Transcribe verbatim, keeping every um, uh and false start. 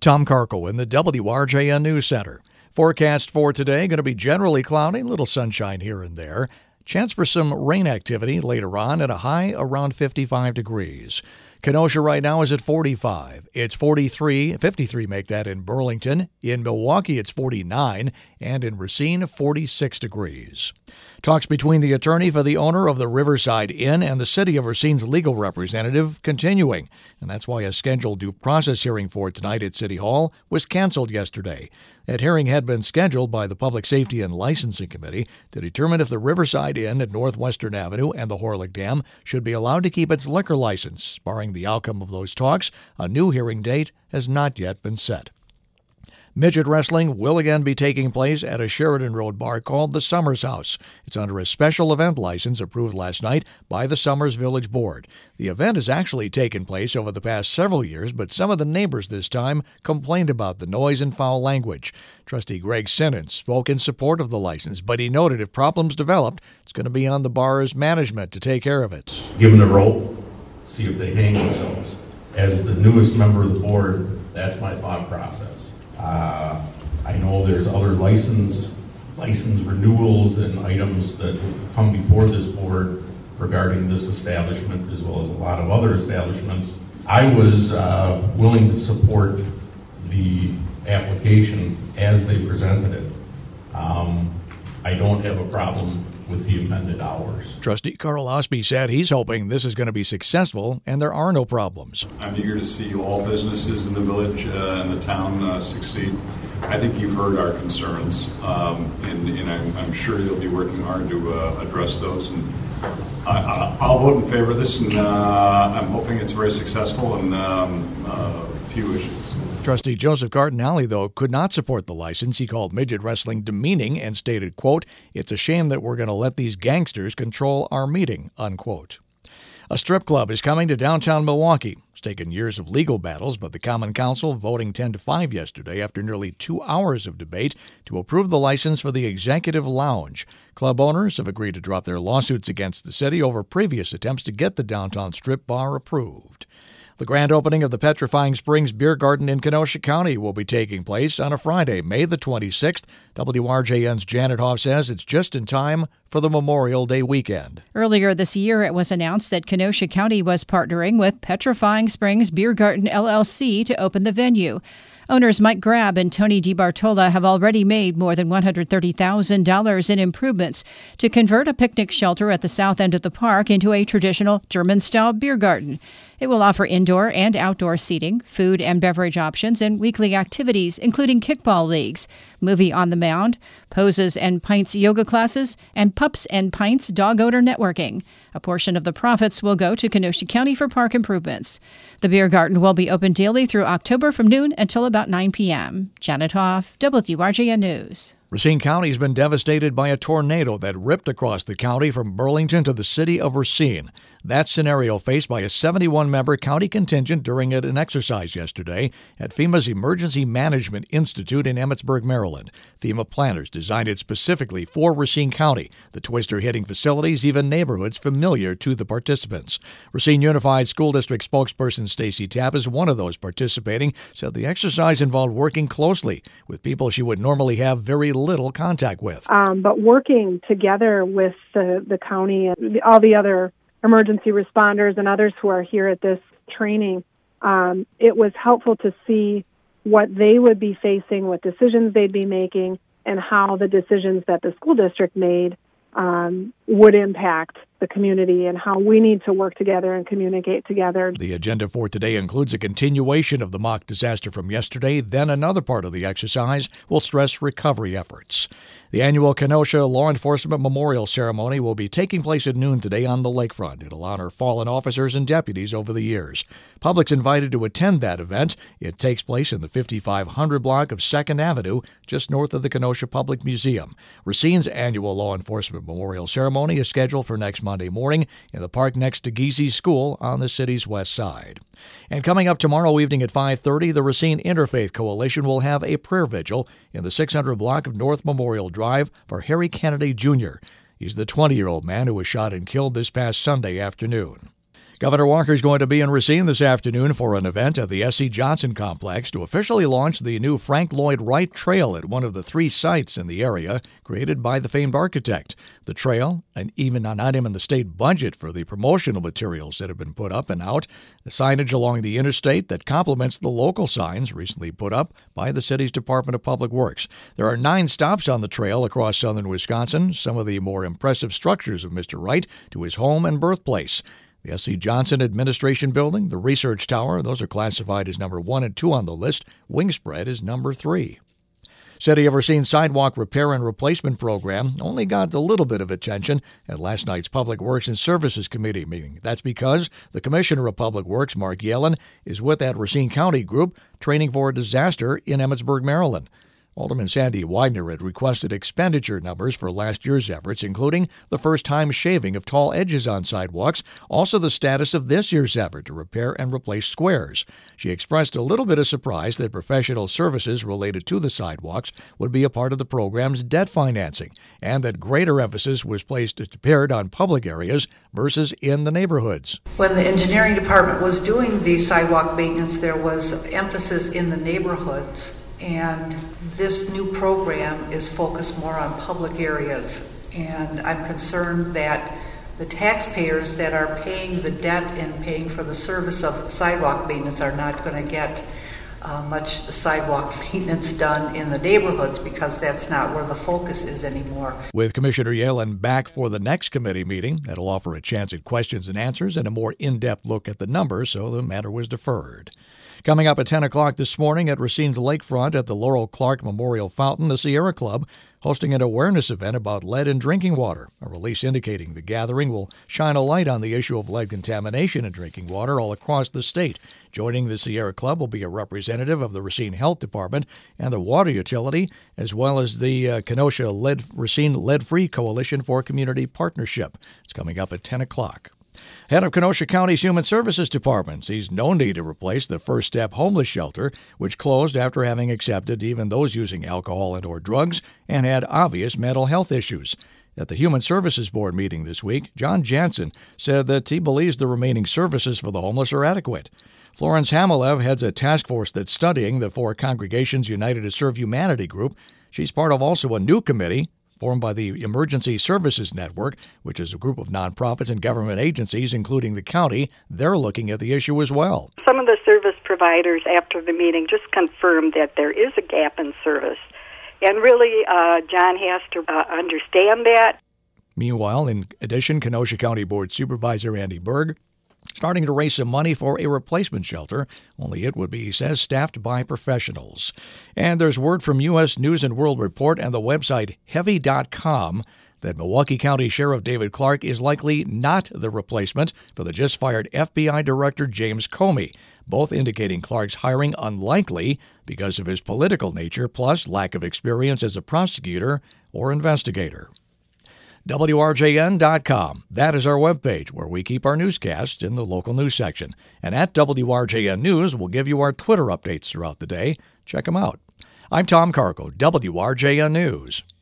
Tom Karko in the W R J N News Center. Forecast for today going to be generally cloudy, little sunshine here and there. Chance for some rain activity later on at a high around fifty-five degrees. Kenosha right now is at forty-five. It's forty-three, fifty-three make that in Burlington. In Milwaukee, it's forty-nine, and in Racine, forty-six degrees. Talks between the attorney for the owner of the Riverside Inn and the city of Racine's legal representative continuing, and that's why a scheduled due process hearing for tonight at City Hall was canceled yesterday. That hearing had been scheduled by the Public Safety and Licensing Committee to determine if the Riverside Inn at Northwestern Avenue and the Horlick Dam should be allowed to keep its liquor license. Barring the outcome of those talks, a new hearing date has not yet been set. Midget wrestling will again be taking place at a Sheridan Road bar called the Summers House. It's under a special event license approved last night by the Summers Village Board. The event has actually taken place over the past several years, but some of the neighbors this time complained about the noise and foul language. Trustee Greg Sinnons spoke in support of the license, but he noted if problems developed, it's going to be on the bar's management to take care of it. Give them a rope, see if they hang themselves. As the newest member of the board, that's my thought process. Uh, I know there's other license license renewals and items that come before this board regarding this establishment as well as a lot of other establishments. I was uh, willing to support the application as they presented it. Um, I don't have a problem with the amended hours. Trustee Carl Osby said he's hoping this is going to be successful and there are no problems. I'm eager to see all businesses in the village uh, and the town uh, succeed. I think you've heard our concerns, um, and, and I'm, I'm sure you'll be working hard to uh, address those. And I, I'll vote in favor of this, and uh, I'm hoping it's very successful and um, uh, few issues. Trustee Joseph Cardinale, though, could not support the license. He called midget wrestling demeaning and stated, quote, "It's a shame that we're going to let these gangsters control our meeting," unquote. A strip club is coming to downtown Milwaukee. It's taken years of legal battles, but the Common Council voting ten to five yesterday after nearly two hours of debate to approve the license for the Executive Lounge. Club owners have agreed to drop their lawsuits against the city over previous attempts to get the downtown strip bar approved. The grand opening of the Petrifying Springs Beer Garden in Kenosha County will be taking place on a Friday, May the twenty-sixth. W R J N's Janet Hoff says it's just in time for the Memorial Day weekend. Earlier this year, it was announced that Kenosha County was partnering with Petrifying Springs Beer Garden, L L C to open the venue. Owners Mike Grab and Tony DiBartola have already made more than one hundred thirty thousand dollars in improvements to convert a picnic shelter at the south end of the park into a traditional German-style beer garden. It will offer indoor and outdoor seating, food and beverage options, and weekly activities, including kickball leagues, movie on the mound, poses and pints yoga classes, and pups and pints dog odor networking. A portion of the profits will go to Kenosha County for park improvements. The beer garden will be open daily through October from noon until about nine p.m. Janet Hoff, W R J N News. Racine County has been devastated by a tornado that ripped across the county from Burlington to the city of Racine. That scenario faced by a seventy-one member county contingent during an exercise yesterday at FEMA's Emergency Management Institute in Emmitsburg, Maryland. FEMA planners designed it specifically for Racine County, the twister hitting facilities, even neighborhoods familiar to the participants. Racine Unified School District spokesperson Stacy Tapp is one of those participating, said the exercise involved working closely with people she would normally have very little contact with. Um, but working together with the, the county and the, all the other emergency responders and others who are here at this training, um, it was helpful to see what they would be facing, what decisions they'd be making, and how the decisions that the school district made um, would impact the community and how we need to work together and communicate together. The agenda for today includes a continuation of the mock disaster from yesterday. Then another part of the exercise will stress recovery efforts. The annual Kenosha Law Enforcement Memorial Ceremony will be taking place at noon today on the lakefront. It'll honor fallen officers and deputies over the years. Public's invited to attend that event. It takes place in the fifty-five hundred block of second Avenue, just north of the Kenosha Public Museum. Racine's annual Law Enforcement Memorial Ceremony is scheduled for next Monday morning in the park next to Giese School on the city's west side. And coming up tomorrow evening at five thirty, the Racine Interfaith Coalition will have a prayer vigil in the six hundred block of North Memorial Drive for Harry Kennedy Junior He's the twenty-year-old man who was shot and killed this past Sunday afternoon. Governor Walker is going to be in Racine this afternoon for an event at the S C Johnson Complex to officially launch the new Frank Lloyd Wright Trail at one of the three sites in the area created by the famed architect. The trail, and even an item in the state budget for the promotional materials that have been put up and out, the signage along the interstate that complements the local signs recently put up by the city's Department of Public Works. There are nine stops on the trail across southern Wisconsin, some of the more impressive structures of Mister Wright to his home and birthplace. The S C Johnson Administration Building, the Research Tower, those are classified as number one and two on the list. Wingspread is number three. City of Racine sidewalk repair and replacement program only got a little bit of attention at last night's Public Works and Services Committee meeting. That's because the Commissioner of Public Works, Mark Yellen, is with that Racine County group training for a disaster in Emmitsburg, Maryland. Alderman Sandy Widener had requested expenditure numbers for last year's efforts, including the first-time shaving of tall edges on sidewalks, also the status of this year's effort to repair and replace squares. She expressed a little bit of surprise that professional services related to the sidewalks would be a part of the program's debt financing, and that greater emphasis was placed prepared on public areas versus in the neighborhoods. When the engineering department was doing the sidewalk maintenance, there was emphasis in the neighborhoods. And this new program is focused more on public areas. And I'm concerned that the taxpayers that are paying the debt and paying for the service of sidewalk maintenance are not going to get uh, much sidewalk maintenance done in the neighborhoods because that's not where the focus is anymore. With Commissioner Yellen back for the next committee meeting, that'll offer a chance at questions and answers and a more in-depth look at the numbers, so the matter was deferred. Coming up at ten o'clock this morning at Racine's Lakefront at the Laurel Clark Memorial Fountain, the Sierra Club hosting an awareness event about lead in drinking water. A release indicating the gathering will shine a light on the issue of lead contamination in drinking water all across the state. Joining the Sierra Club will be a representative of the Racine Health Department and the water utility, as well as the uh, Kenosha Lead Racine Lead-Free Coalition for Community Partnership. It's coming up at ten o'clock. Head of Kenosha County's Human Services Department sees no need to replace the First Step homeless shelter, which closed after having accepted even those using alcohol and or drugs and had obvious mental health issues. At the Human Services Board meeting this week, John Jansen said that he believes the remaining services for the homeless are adequate. Florence Hamilev heads a task force that's studying the four Congregations United to Serve Humanity group. She's part of also a new committee formed by the Emergency Services Network, which is a group of nonprofits and government agencies, including the county. They're looking at the issue as well. Some of the service providers after the meeting just confirmed that there is a gap in service. And really, uh, John has to uh, understand that. Meanwhile, in addition, Kenosha County Board Supervisor Andy Berg starting to raise some money for a replacement shelter, only it would be, he says, staffed by professionals. And there's word from U S News and World Report and the website heavy dot com that Milwaukee County Sheriff David Clark is likely not the replacement for the just-fired F B I Director James Comey, both indicating Clark's hiring unlikely because of his political nature plus lack of experience as a prosecutor or investigator. W R J N dot com. That is our webpage where we keep our newscasts in the local news section. And at W R J N News, we'll give you our Twitter updates throughout the day. Check them out. I'm Tom Carco, W R J N News.